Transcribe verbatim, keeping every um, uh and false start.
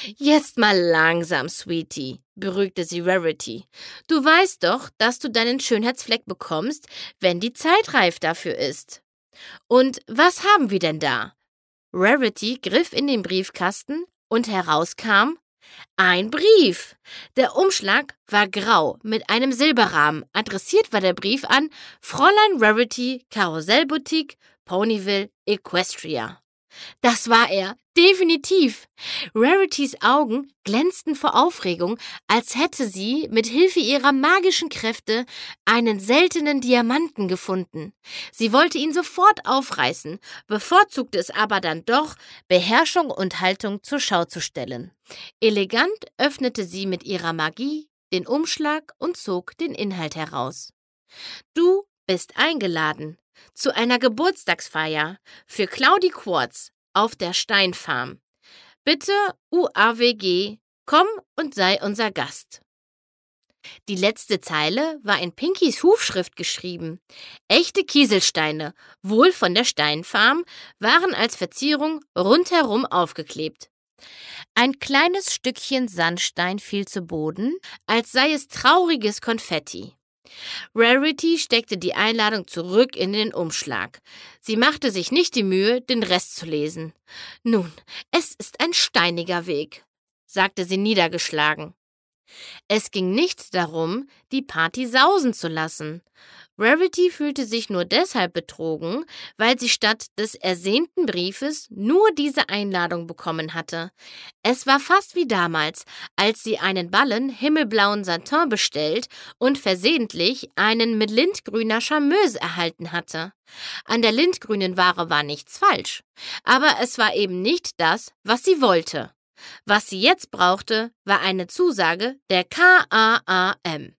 Jetzt mal langsam, Sweetie, beruhigte sie Rarity. Du weißt doch, dass du deinen Schönheitsfleck bekommst, wenn die Zeit reif dafür ist. Und was haben wir denn da? Rarity griff in den Briefkasten und herauskam ein Brief. Der Umschlag war grau mit einem Silberrahmen. Adressiert war der Brief an Fräulein Rarity, Karussellboutique, Ponyville, Equestria. Das war er, definitiv. Rarities Augen glänzten vor Aufregung, als hätte sie mit Hilfe ihrer magischen Kräfte einen seltenen Diamanten gefunden. Sie wollte ihn sofort aufreißen, bevorzugte es aber dann doch, Beherrschung und Haltung zur Schau zu stellen. Elegant öffnete sie mit ihrer Magie den Umschlag und zog den Inhalt heraus. Du bist eingeladen zu einer Geburtstagsfeier für Claudie Quartz auf der Steinfarm. Bitte U A W G, komm und sei unser Gast. Die letzte Zeile war in Pinkys Hufschrift geschrieben. Echte Kieselsteine, wohl von der Steinfarm, waren als Verzierung rundherum aufgeklebt. Ein kleines Stückchen Sandstein fiel zu Boden, als sei es trauriges Konfetti. Rarity steckte die Einladung zurück in den Umschlag. Sie machte sich nicht die Mühe, den Rest zu lesen. Nun, es ist ein steiniger Weg, sagte sie niedergeschlagen. Es ging nicht darum, die Party sausen zu lassen. Rarity fühlte sich nur deshalb betrogen, weil sie statt des ersehnten Briefes nur diese Einladung bekommen hatte. Es war fast wie damals, als sie einen Ballen himmelblauen Satin bestellt und versehentlich einen mit lindgrüner Charmeuse erhalten hatte. An der lindgrünen Ware war nichts falsch, aber es war eben nicht das, was sie wollte. Was sie jetzt brauchte, war eine Zusage der K A A M.